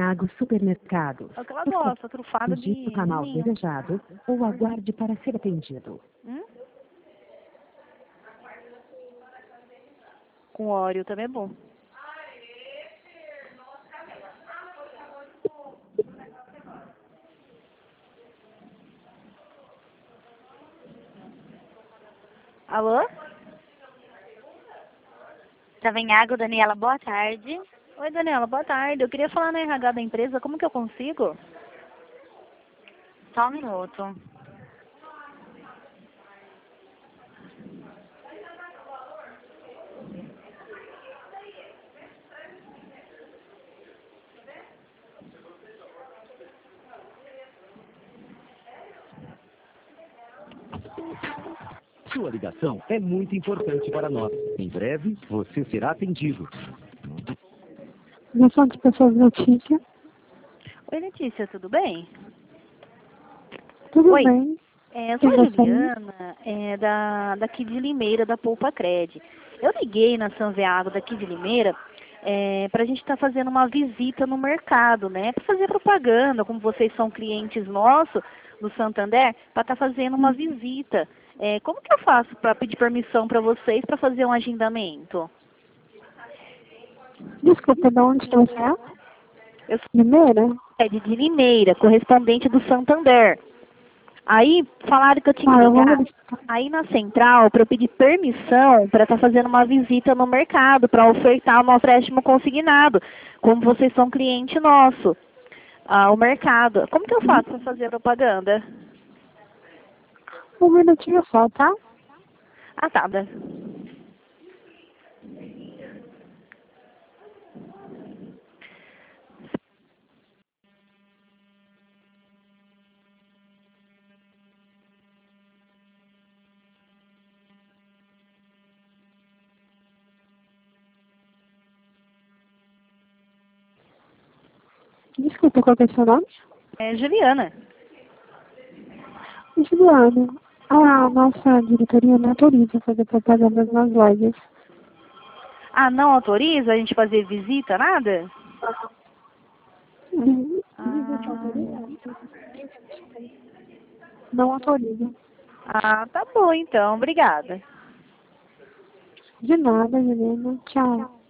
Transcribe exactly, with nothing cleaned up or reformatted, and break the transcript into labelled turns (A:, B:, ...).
A: Savanhago Supermercados.
B: É o que ela
A: Por favor,
B: gosta, trufado de
A: digite o canal
B: ninho.
A: desejado ou aguarde para ser atendido.
B: Hum? Com óleo também é bom. Alô?
C: Savanhago, Daniela, boa tarde.
B: Oi, Daniela, boa tarde. Eu queria falar na R H da empresa, como que eu consigo?
C: Só um minuto.
D: Sua ligação é muito importante para nós. Em breve, você será atendido.
E: Nação de Pessoas Notícia.
B: Oi, Letícia, tudo bem?
E: Tudo
B: Oi.
E: bem?
B: É, eu
E: Quem
B: sou a
E: gostaria?
B: Juliana, é, da, daqui de Limeira, da Poupa Cred. Eu liguei na Sanveago daqui de Limeira é, para a gente estar fazendo uma visita no mercado, né? Para fazer propaganda, como vocês são clientes nossos do Santander, para estar fazendo uma visita. É, como que eu faço para pedir permissão para vocês para fazer um agendamento?
E: Desculpa, de onde que você é?
B: Eu sou
E: Limeira?
B: é de Limeira, correspondente do Santander. Aí falaram que eu tinha
E: Ah,
B: que
E: eu vou
B: ligar
E: verificar.
B: aí na central para eu pedir permissão para estar fazendo uma visita no mercado, para ofertar o nosso empréstimo consignado, como vocês são cliente nosso, ah, o mercado. Como que eu faço para fazer a propaganda?
E: Um minutinho só, tá?
B: Ah, tá. da-
E: Desculpa, qual que é o seu nome?
B: É Juliana.
E: Juliana, a nossa diretoria não autoriza fazer propagandas nas lojas.
B: Ah, não autoriza a gente fazer visita, nada?
E: Hum,
B: Ah,
E: Não autoriza.
B: ah, tá bom então. Obrigada.
E: De nada, Juliana. Tchau.